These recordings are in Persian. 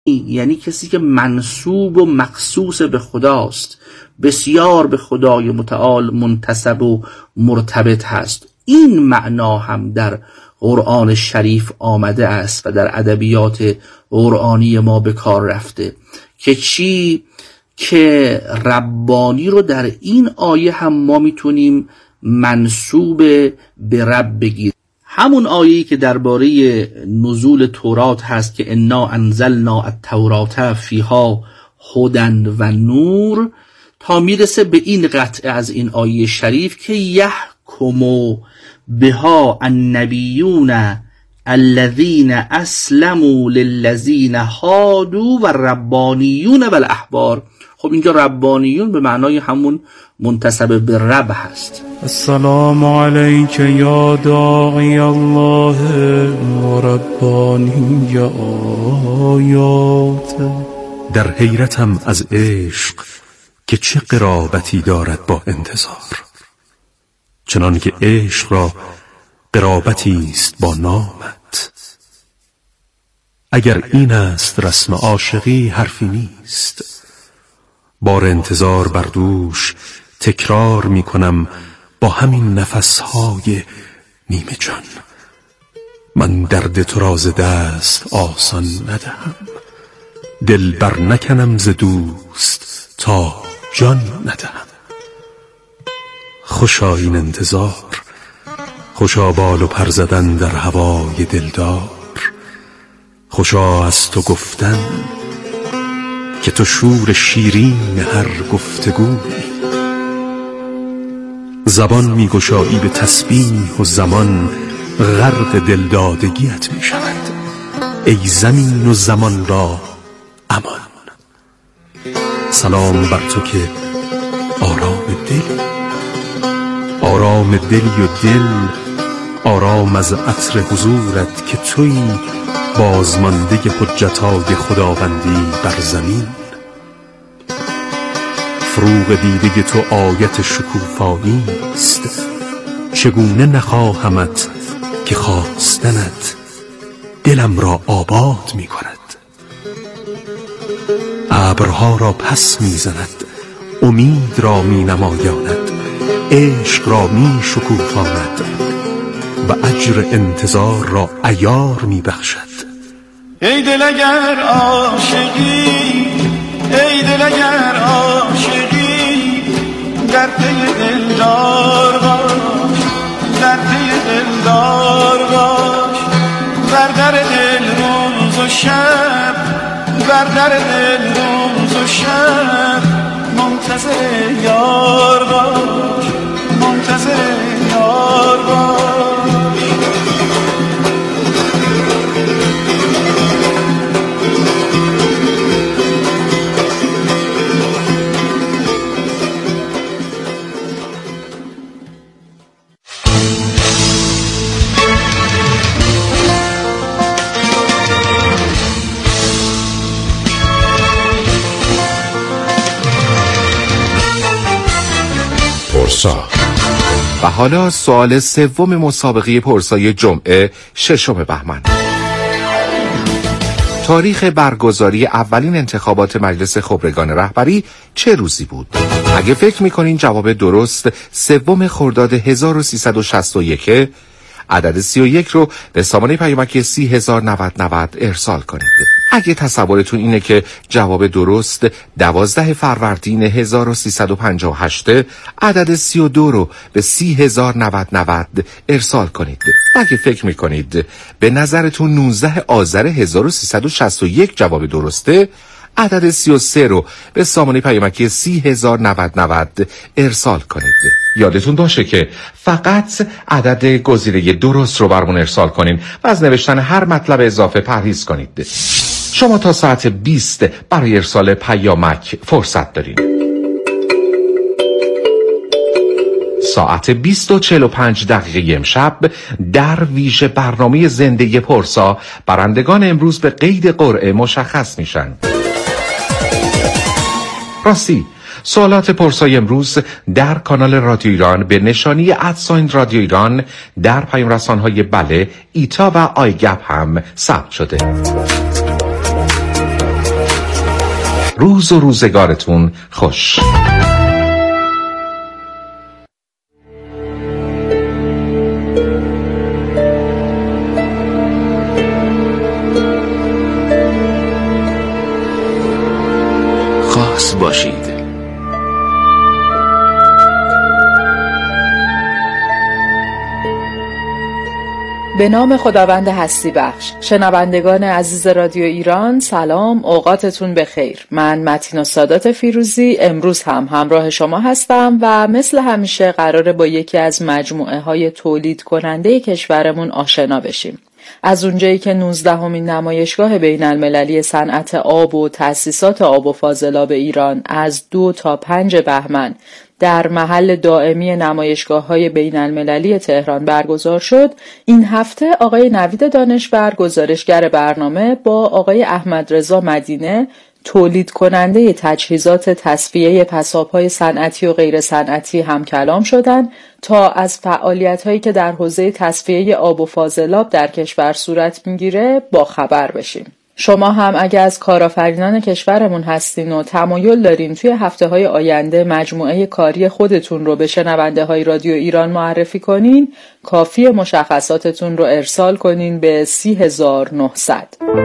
یعنی کسی که منسوب و مخصوص به خداست، بسیار به خدای متعال منتسب و مرتبط هست. این معنا هم در قرآن شریف آمده است و در ادبیات قرآنی ما به کار رفته که چی؟ که ربانی رو در این آیه هم ما میتونیم منسوب به رب بگیریم. همون آیه‌ای که درباره نزول تورات هست که انا انزلنا التوراة فیها هدی و نور، تا میرسه به این قطعه از این آیه شریف که یحکم بها النبیون الذین اسلموا للذین هادوا و ربانیون و الاحبار. خب اینجا ربانیون به معنای همون منتسب به رب هست. السلام علیک یا داعی الله و ربانی آیات. در حیرتم از عشق که چه قرابتی دارد با انتظار، چنان که عشق را قرابتی است با نامت. اگر این است رسم عاشقی حرفی نیست، بار انتظار بر دوش تکرار می کنم با همین نفسهای نیمه جان. من درد تو را ز دست آسان ندهم، دل بر نکنم ز دوست تا جان ندهم. خوشا این انتظار، خوشا بال و پر زدن در هوای دلدار، خوشا از تو گفتن که تو شور شیرین هر گفتگویی. زبان میگشایی به تسبیح و زمان غرق دلدادگیت می شود. ای زمین و زمان را امان. سلام بر تو که آرام دلی، آرام دلی و دل آرام از عطر حضورت که تویی بازمانده حجتای خداوندی بر زمین. فروغ دیده تو آیت شکوفایی است، چگونه نخواهمت که خواستنت دلم را آباد می کند. ابرها را پس می زند، امید را می نمایاند، عشق را می شکوفاند و اجر انتظار را عیار می بخشد. ای دل اگر عاشقی، ای دل اگر عاشقی، در پی دلدار باش، در پی دلدار باش. بر در دل روز و شب، بر در دل روز و شب، منتظر یار باش، منتظر یار باش. و حالا سوال سوم مسابقه پرسای جمعه 6 بهمن. تاریخ برگزاری اولین انتخابات مجلس خبرگان رهبری چه روزی بود؟ اگه فکر میکنین جواب درست 3 خرداد 1361 عدد 31 رو به سامانه پیامکی 30,090 ارسال کنید. اگه تصورتون اینه که جواب درست 12 فروردین 1358 عدد 32 رو به 30,090 ارسال کنید. اگه فکر میکنید به نظرتون 19 آذر 1361 جواب درسته، عدد 33 رو به سامانه پیامکی 30,090 ارسال کنید. یادتون باشه که فقط عدد گزینه درست رو برامون ارسال کنین و از نوشتن هر مطلب اضافه پرهیز کنید. شما تا ساعت 20 برای ارسال پیامک فرصت دارین. ساعت 20:45 امشب در ویژه برنامه زنده پرسا برندگان امروز به قید قرعه مشخص میشن. راستی سوالات پرسای امروز در کانال رادیو ایران به نشانی @رادیو ایران در پیام رسانهای بله، ایتا و آیگپ هم ثبت شده. روز و روزگارتون خوش. خاص باشید. به نام خداوند هستی بخش. شنوندگان عزیز رادیو ایران، سلام، اوقاتتون بخیر. من متین السادات فیروزی امروز هم همراه شما هستم و مثل همیشه قراره با یکی از مجموعه های تولید کننده کشورمون آشنا بشیم. از اونجایی که 19مین نمایشگاه بین المللی صنعت آب و تأسیسات آب و فاضلاب ایران از 2 تا 5 بهمن در محل دائمی نمایشگاه‌های بین المللی تهران برگزار شد، این هفته آقای نوید دانشور گزارشگر برنامه با آقای احمد رضا مدینه تولید کننده تجهیزات تصفیه پساب‌های صنعتی و غیر صنعتی هم کلام شدند تا از فعالیت‌هایی که در حوزه تصفیه آب و فاضلاب در کشور صورت می‌گیره با خبر بشیم. شما هم اگه از کارآفرینان کشورمون هستین و تمایل دارین توی هفته‌های آینده مجموعه کاری خودتون رو به شنونده‌های رادیو ایران معرفی کنین، کافیه مشخصاتتون رو ارسال کنین به 30900.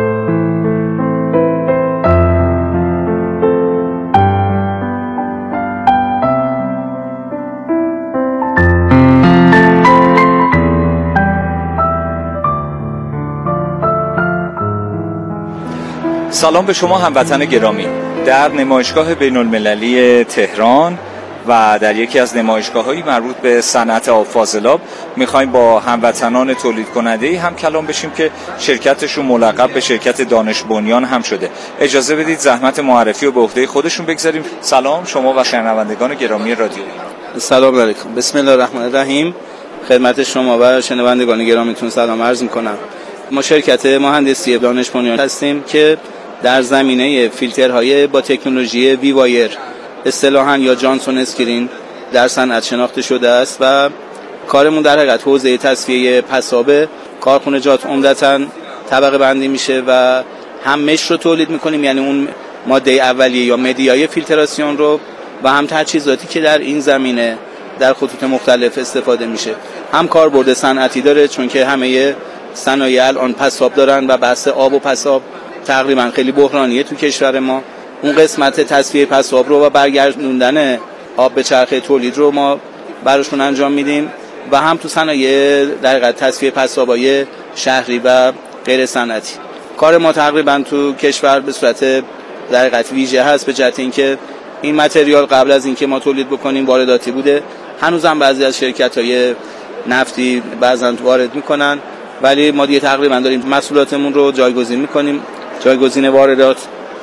سلام به شما هموطن گرامی. در نمایشگاه بین المللی تهران و در یکی از نمایشگاه‌های مربوط به صنعت آب فاضلاب می‌خوایم با هموطنان تولید کننده‌ای هم کلام بشیم که شرکتشون ملقب به شرکت دانش بنیان هم شده. اجازه بدید زحمت معرفی رو به عهده خودشون بگذاریم. سلام شما و شنوندگان گرامی رادیو. سلام علیکم. بسم الله الرحمن الرحیم. خدمت شما و شنوندگان گرامیتون سلام عرض می‌کنم. ما شرکت مهندسی دانش بنیان هستیم که در زمینه فیلترهای با تکنولوژی وی وایر اصطلاحاً یا جانسون اسکرین در صنعت شناخته شده است و کارمون در حقیقت حوزه تصفیه پساب کارخانجات عمدتاً طبقه بندی میشه و هم مش رو تولید میکنیم، یعنی اون ماده اولیه یا مدیای فیلتراسیون رو، و هم تجهیزاتی که در این زمینه در خطوط مختلف استفاده میشه. هم کاربرد صنعتی داره چون که همه صنایع الان پساب دارن و بحث آب و پساب تقریبا خیلی بحرانیه تو کشور ما. اون قسمت تصفیه پساب رو و برگردوندن آب به چرخه تولید رو ما براشون انجام میدیم و هم تو صنایع در حقیقت تصفیه پسابای شهری و غیر صنعتی. کار ما تقریبا تو کشور به صورت در حقیقت ویژه هست، به جهت اینکه این متریال قبل از اینکه ما تولید بکنیم وارداتی بوده. هنوزم بعضی از شرکت‌های نفتی بعضن وارد میکنن، ولی ما دیگه تقریبا داریم محصولاتمون رو جایگزین میکنیم، جایگزین واردات،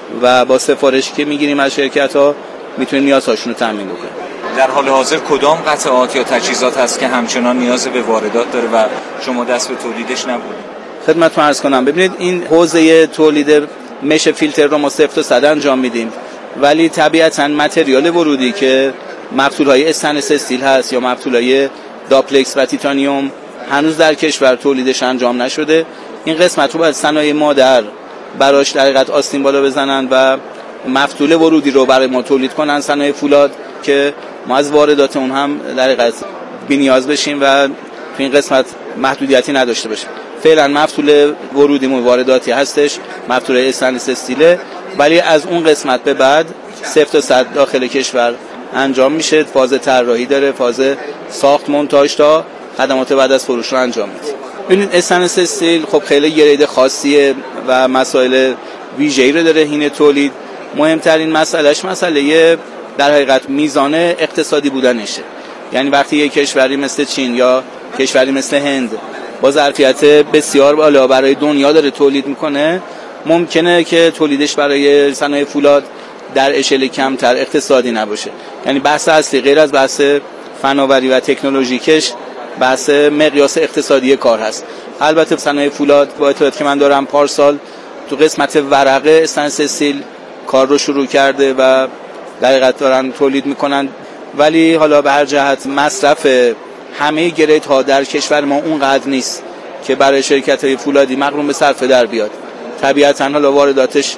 و با سفارشی که میگیریم از شرکت‌ها میتونیم نیازهاشون رو تامین بکنیم. در حال حاضر کدام قطعات یا تجهیزات هست که همچنان نیاز به واردات داره و شما دست به تولیدش نبودید؟ خدمتتون عرض کنم، ببینید این حوزه تولید مش فیلتر رو ما 0 تا 100 انجام میدیم، ولی طبیعتاً متریال ورودی که مقتولهای استنلس استیل هست یا مقتولهای داپلکس و تیتانیوم هنوز در کشور تولیدش انجام نشده. این قسمت رو باید صنایع مادر براش در حقیقت آستین بالا بزنن و مفتول ورودی رو برای ما تولید کنن، صنایع فولاد، که ما از واردات اون هم در حقیقت بی‌نیاز بشیم و تو این قسمت محدودیتی نداشته باشیم. فعلا مفتول ورودیمون وارداتی هستش، مفتول استنلس استیل، ولی از اون قسمت به بعد 0 تا 100 داخل کشور انجام میشه. فاز طراحی داره، فاز ساخت، مونتاژ تا خدمات بعد از فروش رو انجام میده. ببینید استنلس استیل خب خیلی گرید خاصیه و مسائل ویژه‌ای رو داره. این تولید مهمترین مسئلهش مسئله در حقیقت میزان اقتصادی بودنشه. یعنی وقتی یک کشوری مثل چین یا کشوری مثل هند با ظرفیت بسیار بالا برای دنیا داره تولید میکنه، ممکنه که تولیدش برای صنایع فولاد در اشل کمتر اقتصادی نباشه. یعنی بحث اصلی غیر از بحث فناوری و تکنولوژیکش بحث مقیاس اقتصادی کار هست. البته صنایع فولاد با اطلاعاتی که من دارم پارسال تو قسمت ورقه استنلس استیل کار رو شروع کرده و در حقیقت دارن تولید میکنن، ولی حالا به هر جهت مصرف همه گرید ها در کشور ما اونقدر نیست که برای شرکت های فولادی مقرون به صرفه در بیاد. طبیعتاً حالا وارداتش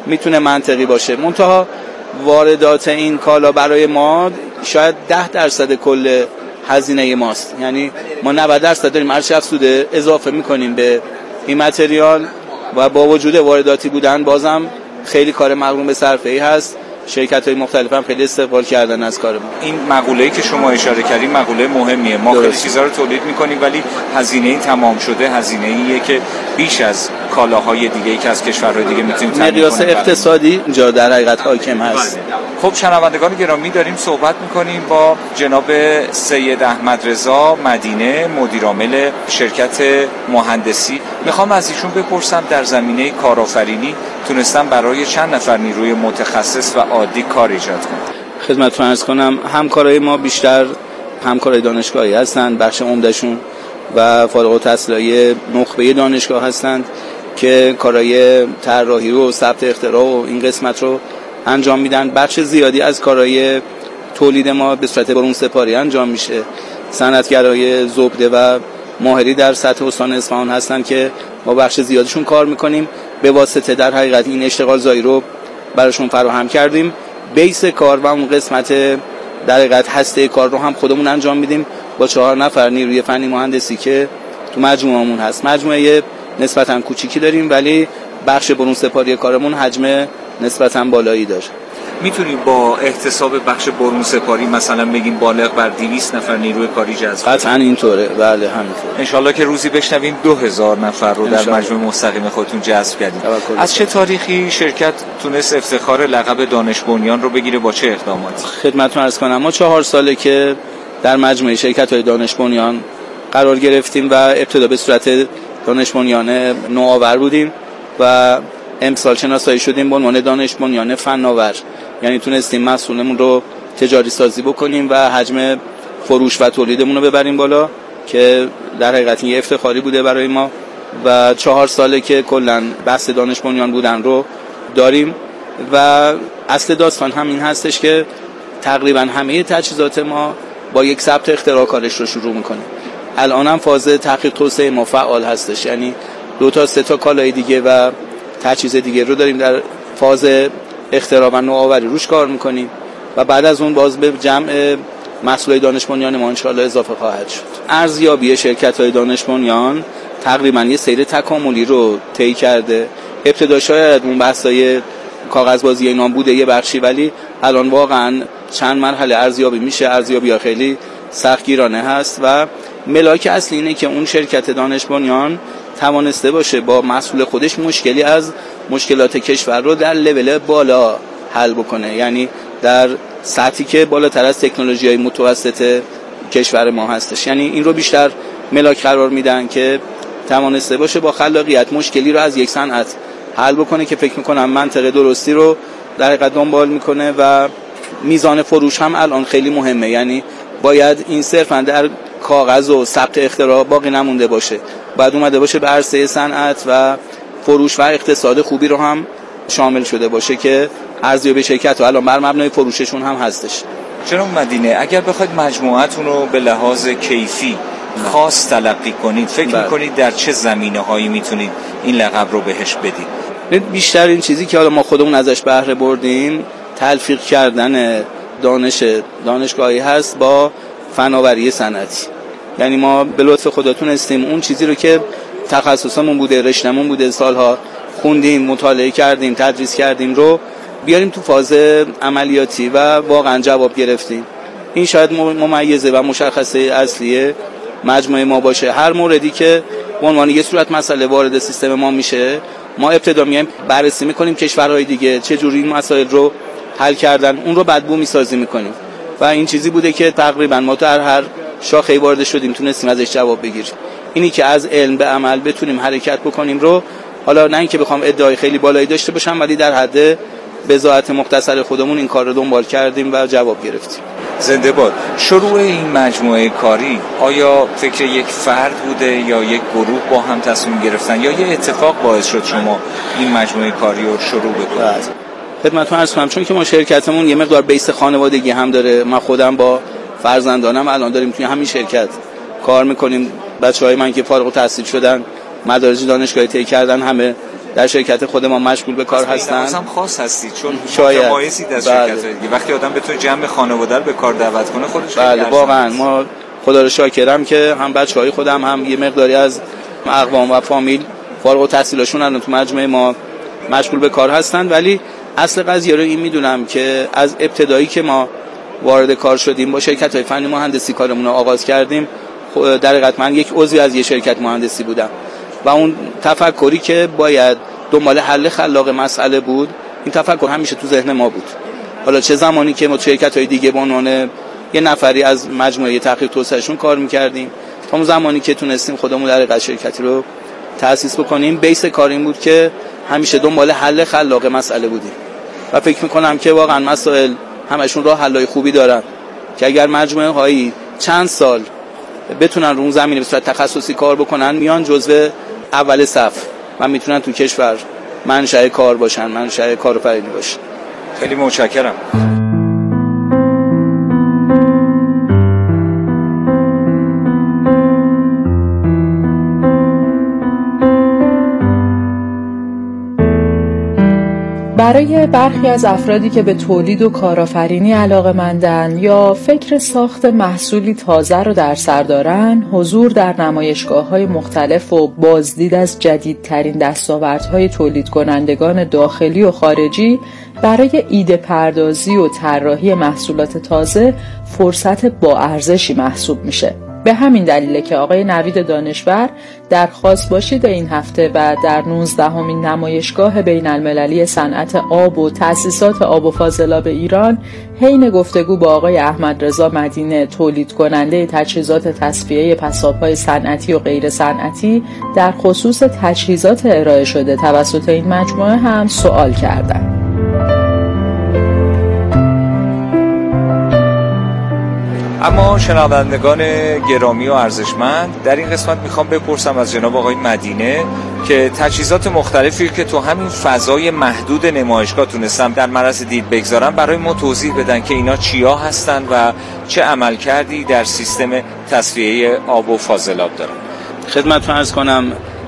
میتونه منطقی باشه. منتها واردات این کالا برای ما شاید 10% کل هزینه ماست، یعنی ما 90% داریم ارزش افزوده اضافه میکنیم به این متریال و با وجود وارداتی بودن بازم خیلی کار مقرون به صرفه‌ای هست. شرکت‌های مختلف هم خیلی استقبال کردن از کار ما. این مقوله‌ای که شما اشاره کردین مقوله مهمیه. ما خیلی چیزا رو تولید می‌کنیم ولی هزینه تمام شده هزینه‌ایه که بیش از کالاهای دیگه‌ای که از کشورهای دیگه می‌تونیم تامین کنیم. مقیاس اقتصادی اینجا در حقیقت حاکم هست. خب شنوندگان گرامی، داریم صحبت می‌کنیم با جناب سید احمد رضا مدینه، مدیرعامل شرکت مهندسی. می‌خوام از ایشون بپرسم در زمینه کارآفرینی تونستن برای چند نفر نیروی متخصص و عادی کار ایجاد کنن؟ خدمتتون عرض کنم همکارای ما بیشتر همکارای دانشگاهی هستند، بخش عمدهشون و فارغ التحصیلای نخبه دانشگاه هستند که کارهای طراحی و ثبت اختراع و این قسمت رو انجام میدن. بخش زیادی از کارهای تولید ما به صورت برون سپاری انجام میشه. صنعتگرای زبده و ماهری در سطح استان اصفهان هستن که ما بخش زیادشون کار میکنیم. به واسطه در حقیقت این اشتغال زایی رو براشون فراهم کردیم. بیس کار و اون قسمت در حقیقت هسته کار رو هم خودمون انجام میدیم با 4 نفر نیروی فنی مهندسی که تو مجموعمون هست. مجموعه نسبتاً کوچیکی داریم ولی بخش برون سپاری کارمون حجم نسبتاً بالایی داره. میتونیم با احتساب بخش برون سپاری مثلا بگیم بالغ بر 200 نفر نیروی کاری جذب کنیم؟ قطعاً اینطوره، بله همینطوره. انشالله که روزی بشنویم 2000 نفر رو در مجموعه مستقیم خودتون جذب کردید. از چه تاریخی شرکت تونست افتخار لقب دانش بنیان رو بگیره، با چه اقداماتی؟ خدمتتون عرض کنم ما 4 ساله که در مجموعه شرکت‌های دانش بنیان قرار گرفتیم و ابتدا به صورت دانش بنیان نوآور بودیم و امسال شناسایی شدیم به عنوان دانش بنیان فناور، یعنی تونستیم محصولمون رو تجاری سازی بکنیم و حجم فروش و تولیدمون رو ببریم بالا که در حقیقت یه افتخاری بوده برای ما و 4 ساله که کلا بحث دانش بنیان بودن رو داریم و اصل داستان همین هستش که تقریبا همه تجهیزات ما با یک ثبت اختراع کارش رو شروع میکنیم. الان هم فاز تحقیق توسعه ما فعال هستش، یعنی 2 تا 3 تا کالای دیگه و تجهیز دیگه رو داریم در فاز اختراع و نوآوری روش کار میکنیم و بعد از اون باز به جمع محصولات دانش بنیان ما انشالله اضافه خواهد شد. ارزیابی شرکت‌های دانش بنیان تقریبا یه سیر تکاملی رو طی کرده. ابتدا شاید اون بحثای کاغذبازی اینا بوده یه بخشی، ولی الان واقعا چند مرحله ارزیابی میشه. ارزیابی‌ها خیلی سختگیرانه هست و ملاک اصلی اینه که اون شرکت دانش بنیان توانسته باشه با محصول خودش مشکلی از مشکلات کشور رو در لول بالا حل بکنه، یعنی در سطحی که بالاتر از تکنولوژی‌های متوسط کشور ما هستش. یعنی این رو بیشتر ملاک قرار میدن که توانسته باشه با خلاقیت مشکلی رو از یک صنعت حل بکنه که فکر میکنم منطقه درستی رو در حقیقت دنبال میکنه و میزان فروش هم الان خیلی مهمه. یعنی باید این صرفاً در کاغذ و ثبت اختراع باقی نمونده باشه، بعد اومده باشه به عرصه صنعت و فروش و اقتصاد خوبی رو هم شامل شده باشه که ارزیابی شرکت و الان بر مبنای فروششون هم هستش. جناب مدینه، اگر بخواید مجموعتون رو به لحاظ کیفی خاص تلقی کنید، فکر می‌کنید در چه زمینه‌هایی میتونید این لقب رو بهش بدید؟ بیشتر این چیزی که حالا ما خودمون ازش بهره بردیم تلفیق کردن دانشگاهی هست با فناوری صنعتی. یعنی ما به لطف خدا تونستیم اون چیزی رو که تخصصمون بوده، رشته‌مون بوده، سالها خوندیم، مطالعه کردیم، تدریس کردیم رو بیاریم تو فاز عملیاتی و واقعا جواب گرفتیم. این شاید ممیزه و مشخصه اصلی مجموعه ما باشه. هر موردی که به عنوان یه صورت مسئله وارد سیستم ما میشه، ما ابتدا میایم بررسی میکنیم کشورهای دیگه چه جوری این مسائل رو حل کردن، اون رو بعد بومی سازی میکنیم و این چیزی بوده که تقریبا ما در هر شاخه‌ای وارد شدیم تونستیم ازش جواب بگیریم. اینی که از علم به عمل بتونیم حرکت بکنیم رو، حالا نه اینکه بخوام ادعای خیلی بالایی داشته باشم، ولی در حد بضاعت مختصر خودمون این کار رو دنبال کردیم و جواب گرفتیم. زنده باد. شروع این مجموعه کاری آیا فکر یک فرد بوده یا یک گروه با هم تصمیم گرفتن یا یه اتفاق باعث شد شما این مجموعه کاری رو شروع بکنید؟ خدمتتون عرض کنم چون که ما شرکتمون یه مقدار بیس خانوادگی هم داره. من خودم با فرزندانم الان داریم توی همین شرکت کار میکنیم. بچهای من که فارغ التحصیل شدن، مدارج دانشگاهی طی کردن، همه در شرکت خود ما مشغول به کار هستند. هم خاص هستید چون شاید متمایزید از شرکت‌های دیگه. وقتی آدم بتونه جمع خانواده رو به کار دعوت کنه خودش بله واقعا ما خدا رو شاکرم که هم بچهای خودم هم یه مقداری از اقوام و فامیل فارغ التحصیلاشون الان تو مجموعه ما مشغول به کار هستند. ولی اصل قضیه رو این میدونم که از ابتدایی که ما وارد کار شدیم با شرکت‌های فنی مهندسی کارمون رو آغاز کردیم، در حقیقت من یک عضوی از یه شرکت مهندسی بودم و اون تفکری که باید دنبال حل خلاق مسئله بود، این تفکر همیشه تو ذهن ما بود. حالا چه زمانی که ما شرکت‌های دیگه به عنوان یه نفری از مجموعه تحقیق توسعهشون کار می‌کردیم، تا اون زمانی که تونستیم خودمون در حقیقت شرکتی رو تأسیس بکنیم، بیس کار این بود که همیشه دنبال حل خلاق مسئله بودیم و فکر می‌کنم که واقعا مسائل همشون راه حل‌های خوبی دارن که اگر مجموعه‌هایی چند سال بتونن رو اون زمینه به صورت تخصصی کار بکنن، میان جزو اول صف و میتونن تو کشور منشأ کار باشن، منشأ کارآفرینی باشن. خیلی متشکرم. برای برخی از افرادی که به تولید و کارآفرینی علاقه‌مندن یا فکر ساخت محصولی تازه رو در سر دارن، حضور در نمایشگاه‌های مختلف و بازدید از جدیدترین دستاوردهای تولید کنندگان داخلی و خارجی برای ایده پردازی و طراحی محصولات تازه فرصت با ارزشی محسوب میشه. به همین دلیله که آقای نوید دانشور درخواست باشید این هفته و در 19مین نمایشگاه بین المللی صنعت آب و تأسیسات آب و فاضلاب ایران حین گفتگو با آقای احمد رضا مدینه، تولید کننده تجهیزات تصفیه پساب‌های صنعتی و غیر صنعتی، در خصوص تجهیزات ارائه شده توسط این مجموعه هم سوال کردند. اما شنوندگان گرامی و ارزشمند، در این قسمت میخوام بپرسم از جناب آقای مدینه که تجهیزات مختلفی که تو همین فضای محدود نمایشگاه تونستم در معرض دید بگذارم برای ما توضیح بدن که اینا چیا هستن و چه عملکردی در سیستم تصفیه آب و فاضلاب دارن. خدمتتون عرض کنم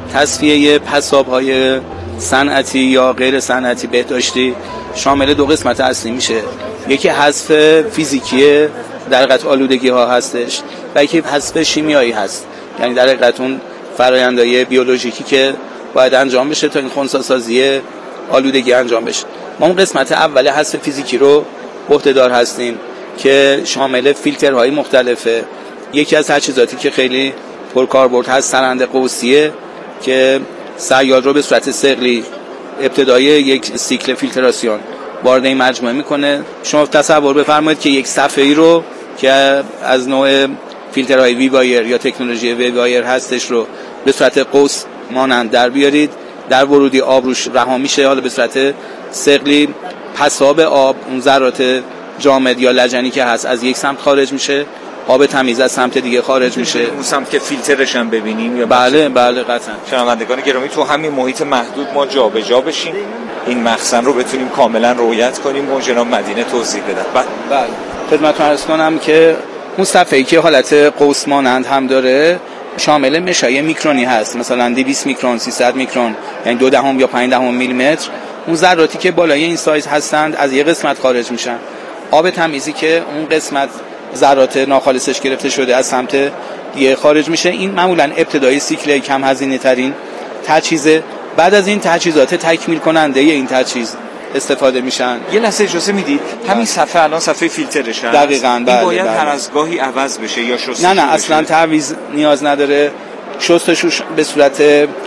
تصفیه پساب‌های صنعتی یا غیر صنعتی بهداشتی شامل دو قسمت اصلی میشه. یکی حذف فیزیکی در حقیقت آلودگی ها هستش و یکی حذف شیمیایی هست، یعنی در حقیقت اون فرآیندهای بیولوژیکی که باید انجام بشه تا این خنثی‌سازی آلودگی انجام بشه. ما اون قسمت اول حذف فیزیکی رو عهده‌دار هستیم که شامل فیلترهای مختلفه. یکی از تجهیزاتی که خیلی پرکاربرد هست سرند قوسیه که سیال رو به صورت ثقلی ابتدای یک سیکل فیلتراسیون وارد این مجموعه میکنه. شما تصور بفرمایید که یک صفحه‌ای رو که از نوع فیلترهای وی وایر یا تکنولوژی وی وایر هستش رو به صورت قوس مانند در بیارید، در ورودی آب روش رها میشه، حالا به صورت ثقلی پساب آب، اون ذرات جامد یا لجنی که هست از یک سمت خارج میشه، آب تمیز از سمت دیگه خارج میشه. اون سمت که فیلترش هم ببینیم یا بله قطعا. شنوندگان گرامی، تو همین محیط محدود ما جابجا بشیم، این مخزن رو بتونیم کاملا رعایت کنیم و جناب مدینه توضیح بدن. بله خدمتتون عرض کنم که اون صفحه‌ای که حالت قوس مانند هم داره شامل مشای میکرونی هست، مثلا 200 میکرون، 300 میکرون، یعنی 0.2 یا 0.5 میلیمتر. اون ذراتی که بالای این سایز هستند از یه قسمت خارج میشن. آب تمیزی که اون قسمت ذرات ناخالصش گرفته شده از سمت دیگه خارج میشه. این معمولا ابتدای سیکل کم هزینه ترین تجهیزه. بعد از این تجهیزات تکمیل کننده این تجهیز استفاده میشن. یه لحظه اجازه میدید؟ همین صفحه الان صفحه فیلترش هست. دقیقاً. این باید هر از گاهی عوض بشه یا شستشو؟ نه اصلا تعویض نیاز نداره. شستشو به صورت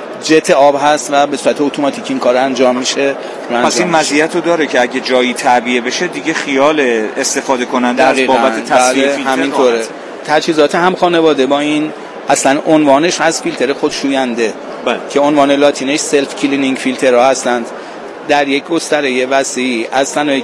جت آب هست و به صورت اتوماتیک این کار انجام میشه. پس این مزیت رو داره که اگه جایی تعبیه بشه دیگه خیال استفاده کننده از بابت تصفیه فیلتر همینطوره. تجهیزات هم خانواده با این اصلا عنوانش هست فیلتر خودشوینده که عنوان لاتینش سلف کلینینگ فیلترها هستند. در یک گستره وسیع از صنایع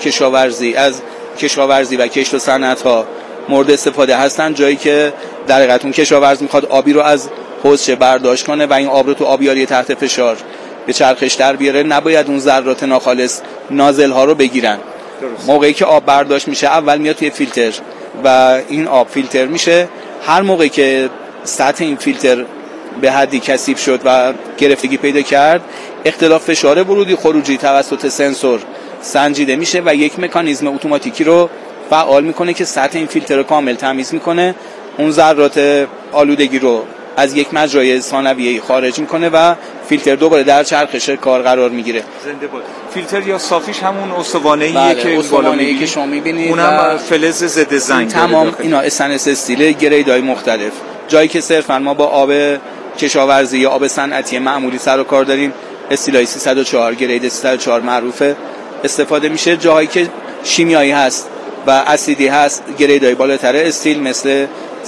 کشاورزی و کشت و صنعت‌ها مورد استفاده هستند، جایی که در حقیقت اون کشاورز میخواد آبی رو از حوضچه برداشت کنه و این آب رو تو آبیاری تحت فشار به چرخش در بیاره، نباید اون ذرات ناخالص نازل ها رو بگیرن. موقعی که آب برداشت میشه اول میاد توی فیلتر و این آب فیلتر میشه. هر موقعی که سطح این فیلتر به حدی کثیف شد و گرفتگی پیدا کرد، اختلاف فشار ورودی خروجی توسط سنسور سنجیده میشه و یک مکانیزم اتوماتیکی رو فعال میکنه که سطح این فیلتر رو کامل تمیز میکنه، اون ذرات آلودگی رو از یک مجرای ثانویه‌ای خارج میکنه و فیلتر دوباره در چرخش کار قرار میگیره. زنده باد. فیلتر یا صافیش همون استوانه‌ایه بله، که استوانه‌ای که شما می‌بینید، اونم فلز ضد زنگ داره. تمام اینا استنس استیل گریدهای مختلف. جایی که صرفا ما با آب کشاورزی یا آب صنعتی معمولی سر و کار داریم، استیلای 304 گرید 304 معروفه استفاده میشه. جایی که شیمیایی هست و اسیدی هست، گریدهای بالاتر استیل مثل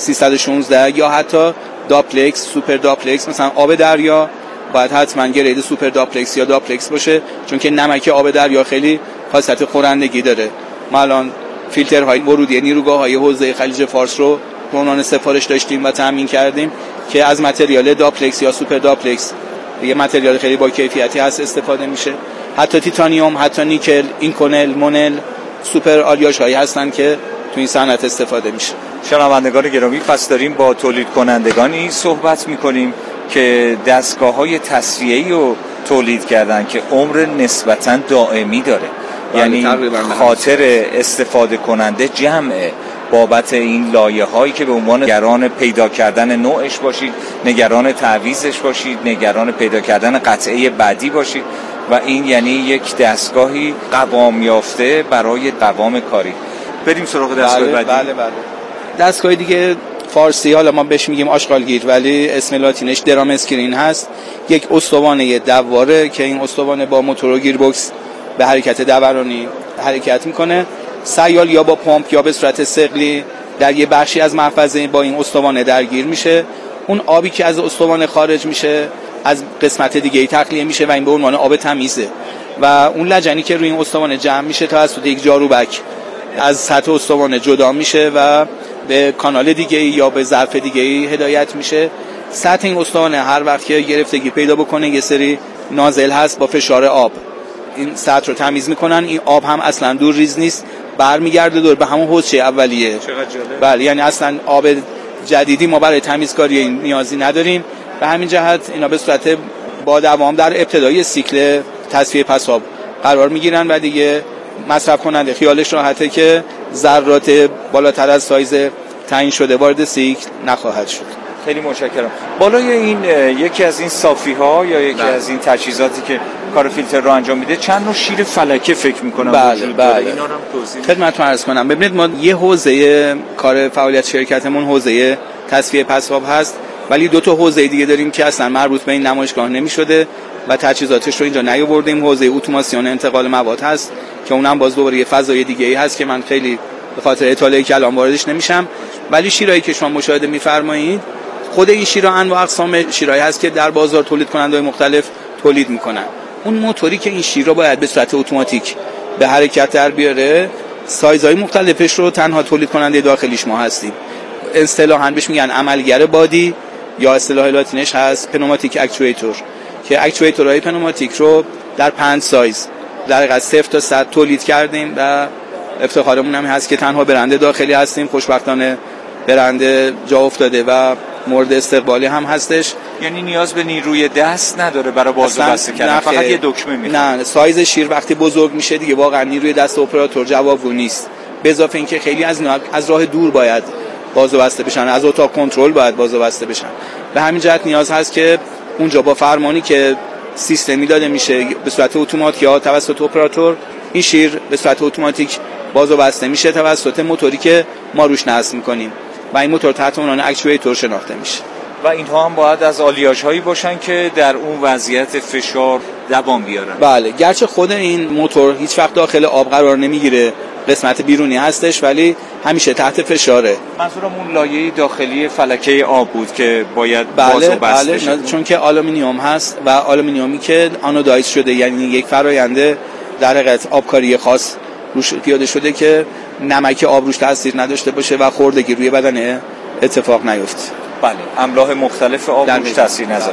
316 یا حتی داپلکس، سوپر داپلکس، مثلا آب دریا باید حتما گرید سوپر داپلکس یا داپلکس باشه، چون که نمک آب دریا خیلی خاصیت خورندگی داره. ما الان فیلترهای ورودی نیروگاه‌های حوزه خلیج فارس رو به عنوان سفارش داشتیم و تامین کردیم که از متریال داپلکس یا سوپر داپلکس، یه متریال خیلی با کیفیتی هست، استفاده میشه. حتی تیتانیوم، حتی نیکل، اینکونل، مونل، سوپر آلیاژ هایی هستن که تو این صنعت استفاده میشه. شنوندگان گرامی، پس داریم با تولید کنندگانی صحبت میکنیم که دستگاه‌های تصفیه‌ای رو تولید کردن که عمر نسبتاً دائمی داره، یعنی خاطر استفاده کننده جمعه بابت این لایه‌هایی که به عنوان نگران پیدا کردن نوعش باشید، نگران تعویضش باشید، نگران پیدا کردن قطعه بعدی باشید و این یعنی یک دستگاهی قوام یافته برای قوام کاری. بریم سراغ دستگاه بعدی. بله. دستگاه دیگه فارسی حالا ما بهش میگیم آشغالگیر ولی اسم لاتینش درام اسکرین هست. یک استوانه دواره که این استوانه با موتور و گیربکس به حرکت دورانی حرکت میکنه. سیال یا با پمپ یا به صورت ثقلی در یه بخشی از محفظه با این استوانه درگیر میشه. اون آبی که از استوانه خارج میشه از قسمت دیگه‌ای تخلیه میشه و این به عنوان آب تمیزه و اون لجنی که روی این استوانه جمع میشه توسط یک جاروبک از سطح استوانه جدا میشه و به کانال دیگه‌ای یا به ظرف دیگه‌ای هدایت میشه. سطح این استوانه هر وقت که گرفتگی پیدا بکنه یه سری نازل هست با فشار آب این سطح رو تمیز میکنن. این آب هم اصلا دور ریز نیست، برمیگرده دور به همون حوضچه اولیه. چقدر جالب. بله، یعنی اصلا آب جدیدی ما برای تمیزکاری نیازی نداریم. به همین جهت اینا به صورت با دوام در ابتدای سیکل تصفیه پساب قرار میگیرن و دیگه مصرف کننده خیالش راحته که ذرات بالاتر از سایز تعیین شده وارد سیکل نخواهد شد. خیلی متشکرم. بالای این یکی از این صافی‌ها یا یکی از این تجهیزاتی که کار فیلتر رو انجام میده چند نوع شیر فلکه فکر می‌کنم وجود داره. اینا رو هم توضیح خدمتتون عرض کنم. ببینید ما یه حوزه کار فعالیت شرکتمون حوزه تصفیه پساب هست، ولی دو تا حوزه دیگه داریم که اصلا مربوط به این نمایشگاه نمی‌شده و تجهیزاتش رو اینجا نیاوردیم. حوزه اتوماسیون انتقال مواد هست که اونم باز دوباره یه فضای دیگه‌ای هست که من خیلی به خاطر اطلاعی که الان واردش نمیشم. ولی شیرایی که شما مشاهده می‌فرمایید خود این شیرها انواع اقسام شیرایی هست که در بازار تولید کننده‌های مختلف تولید میکنن. اون موتوری که این شیر رو باید به صورت اتوماتیک به حرکت در بیاره، سایزهای مختلفش رو تنها تولید کننده داخلیش ما هستیم. اصطلاحاً بهش میگن عملگر بادی یا اصطلاح لاتینش هست پنوماتیک اکچویتور، که اکچویتورهای پنوماتیک رو در 5 سایز در حقیقت 0 تا 100 تولید کردیم و افتخارمون هم هست که تنها برنده داخلی هستیم. خوشبختانه برنده جا افتاده و مورد استقبالی هم هستش. یعنی نیاز به نیروی دست نداره برای باز و بسته کردن، فقط یه دکمه میخواد. نه، سایز شیر وقتی بزرگ میشه دیگه واقعا نیروی دست اپراتور جوابگو نیست. به اضافه اینکه خیلی از راه دور باید باز و بسته بشن، از اتاق کنترل باید باز و بسته بشن. به همین جهت نیاز هست که اونجا با فرمانی که سیستمی داده میشه به صورت اتوماتیک یا توسط اپراتور، این شیر به صورت اتوماتیک باز و بسته میشه توسط موتوری که ما روش نصب میکنیم و این موتور تحت عنوان اکچویتور شناخته میشه. و اینها هم باید از آلیاژهایی باشن که در اون وضعیت فشار دوام بیارن. بله، گرچه خود این موتور هیچ وقت داخل آب قرار نمیگیره، قسمت بیرونی هستش، ولی همیشه تحت فشاره. منظورم اون لایه داخلی فلکه آب بود که باید باز و بسته بشه. چون که آلومینیوم هست و آلومینیومی که آنودایز شده، یعنی یک فراینده در حقیقت آبکاری خاص روش پیاده شده که نمک آب روش تاثیر نداشته باشه و خوردگی روی بدن اتفاق نیفته. بله، املاح مختلف آب روش تاثیر نذاره.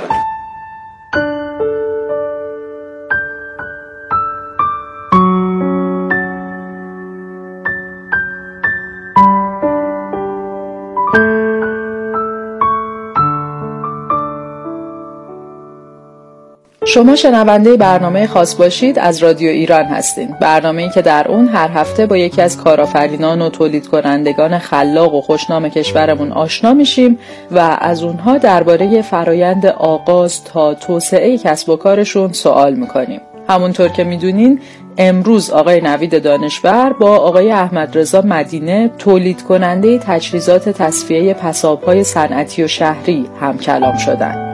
شما شنونده برنامه خاص باشید از رادیو ایران هستین. برنامه‌ای که در اون هر هفته با یکی از کارآفرینان و تولید کنندگان خلاق و خوشنام کشورمون آشنا میشیم و از اونها درباره فرایند آغاز تا توسعه کسب و کارشون سوال میکنیم. همونطور که میدونین امروز آقای نوید دانشور با آقای احمد رضا مدینه تولید کننده تجهیزات تصفیه پساب‌های صنعتی و شهری هم کلام شدن.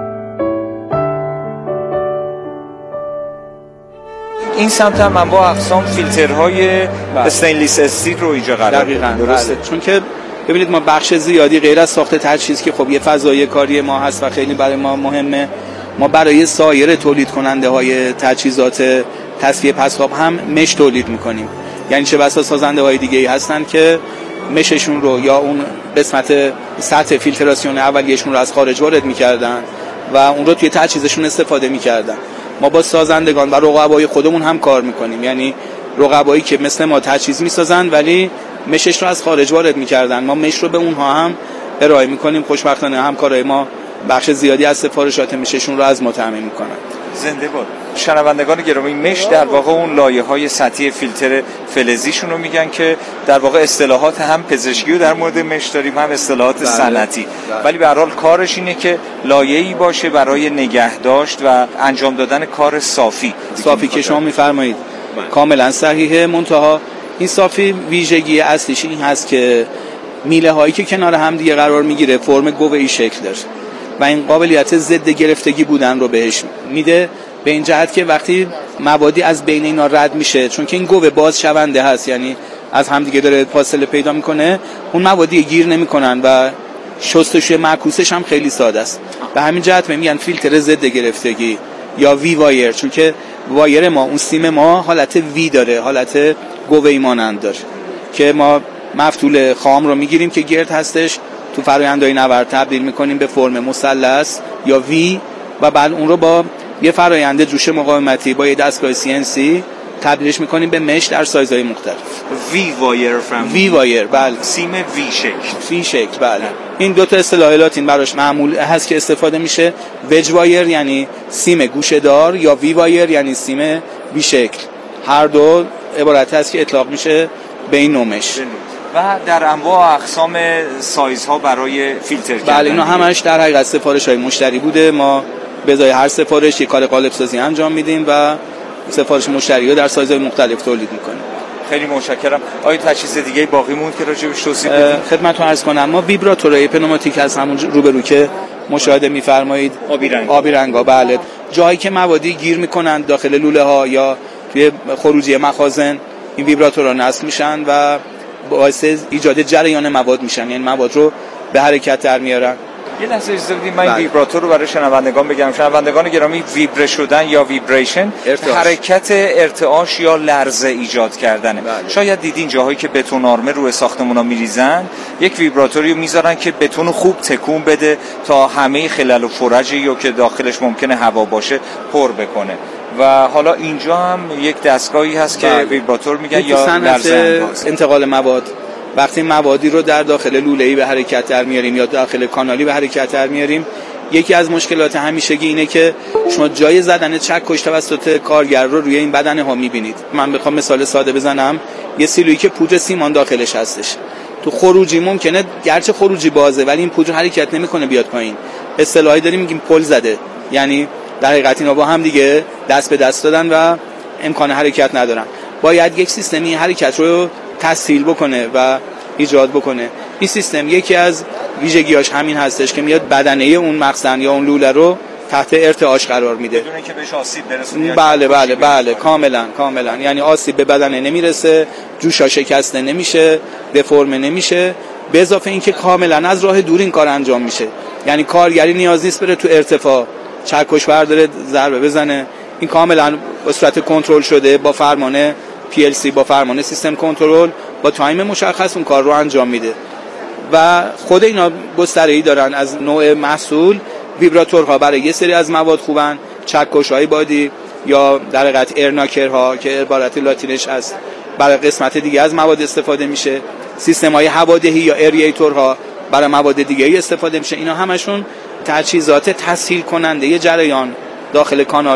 این سمت هم انواع اقسام فیلترهای استینلیس استیل رو اینجا قرار دقیقاً درسته. چون که ببینید ما بخش زیادی غیر از ساخت تجهیز که خب یه فضای کاری ما هست و خیلی برای ما مهمه، ما برای سایر تولید کننده های تجهیزات تصفیه پساب هم مش تولید میکنیم. یعنی چه بسا سازنده های دیگه ای هستن که مششون رو یا اون قسمت سطح فیلتراسیون اولیه‌شون رو از خارج وارد میکردن و اون رو توی تجهیزشون استفاده میکردن. ما با سازندگان و رقبای خودمون هم کار میکنیم، یعنی رقبایی که مثل ما تجهیز میسازن ولی مشش رو از خارج وارد میکردن، ما مش رو به اونها هم ارائه میکنیم. خوشبختانه همکارای ما بخش زیادی از سفارشات مششون رو از ما تامین میکنن. زنده باد. شنوندگان گرامی، مش در واقع اون لایه‌های سطحی فیلتر فلزیشون رو میگن که در واقع اصطلاحات هم پزشکی رو در مورد مش داریم هم اصطلاحات صنعتی، ولی به هر حال کارش اینه که لایه‌ای باشه برای نگهداشت و انجام دادن کار صافی که شما میفرمایید کاملا صحیحه. منتها این صافی ویژگی اصلیش این هست که میله هایی که کنار هم دیگه قرار میگیره فرم گوه‌ای شکل داره و این قابلیت ضد گرفتگی بودن رو بهش میده، به این جهت که وقتی موادی از بین اینا رد میشه، چون که این گوه باز شونده هست، یعنی از هم دیگه داره فاصله پیدا میکنه، اون موادی گیر نمیکنن و شستشوی معکوسش هم خیلی ساده است. به همین جهت میگن فیلتر ضد گرفتگی یا وی وایر، چون که وایر ما، اون سیم ما حالت وی داره، حالت گوه‌ای مانند داره که ما مفتول خام رو میگیریم که گرد هستش، تو فرآیندهای نورد تبدیل میکنیم به فرم مثلث یا وی و بعد اون رو با یه فرآیند جوش مقاومتی با یه دستگاه CNC تبدیلش میکنیم به مش در سایزهای مختلف. وی وایر بله، سیم وی شکل بله. این دو تا اصطلاح لاتین براش معمول هست که استفاده میشه. وج وایر یعنی سیم گوشه دار یا وی وایر یعنی سیم وی شکل، هر دو عبارت هست که اطلاق میشه به این نوع مش. و در انواع اقسام سایزها برای فیلتر کردن. بله اینا همش در حقیقت سفارش‌های مشتری بوده. ما به ازای هر سفارش یک کار قالب سازی انجام میدیم و سفارش مشتری رو در سایزهای مختلف تولید میکنیم. خیلی متشکرم. آیا تجهیز دیگه باقی موند که راجع بهش توضیح بدید؟ خدمتتون عرض کنم ما ویبراتورهای پنوماتیک از همون روبرو که مشاهده می‌فرمایید آبی رنگا بله، جایی که موادی گیر میکنن داخل لوله ها یا توی خروجی مخازن، این ویبراتورها نصب میشن و باعث ایجاد جریان مواد میشن، یعنی مواد رو به حرکت در میارن. یه لحظه اجازه بدید من این ویبراتور رو برای شنوندگان بگم. شنوندگان گرامی، ویبره شدن یا ویبریشن حرکت ارتعاش یا لرزه ایجاد کردنه. شاید دیدین جاهایی که بتون آرمه روی ساختمونا میریزن، یک ویبراتوری رو میذارن که بتون خوب تکون بده تا همه خلل و فرجی یا که داخلش ممکنه هوا باشه پر بکنه. و حالا اینجا هم یک دستگاهی هست که ویبراتور میگن یا لرزه انتقال مواد. وقتی موادی رو در داخل لوله‌ای به حرکت در میاریم یا داخل کانالی به حرکت در میاریم، یکی از مشکلات همیشگی اینه که شما جای زدن چکش توسط کارگر رو روی این بدنه ها میبینید. من بخوام مثال ساده بزنم، یه سیلویی که پودر سیمان داخلش هستش، تو خروجی ممکنه گرچه خروجی بازه ولی این پودر حرکت نمیکنه بیاد پایین. اصطلاحی داریم میگیم پل زده، یعنی در حقیقت اینا با هم دیگه دست به دست دادن و امکان حرکت ندارن. باید یک سیستمی حرکت رو تسهیل بکنه و ایجاد بکنه. این سیستم یکی از ویژگیاش همین هستش که میاد بدنه اون مخزن یا اون لوله رو تحت ارتعاش قرار میده بدون اینکه بهش آسیب برسونه. بله کاملا یعنی آسیب به بدنه نمیرسه، جوشا شکسته نمیشه، دفرم نمیشه، به اضافه اینکه کاملا از راه دور این کار انجام میشه. یعنی کارگری نیاز نیست بره تو ارتفاع چکش برداره ضربه بزنه، این کاملا به صورت کنترل شده با فرمان PLC، با فرمان سیستم کنترل، با تایم مشخص اون کار رو انجام میده. و خود اینا گستره‌ای دارن از نوع محصول. ویبراتورها برای یه سری از مواد خوبن، چکش‌های بادی یا در حقیقت ارناکرها که عبارت لاتینش از برای قسمت دیگه از مواد استفاده میشه. سیستم‌های هوادهی یا اریاتورها برای مواد دیگه استفاده میشه. اینا همشون تجهیزات تسهیل کننده جریان داخل کانال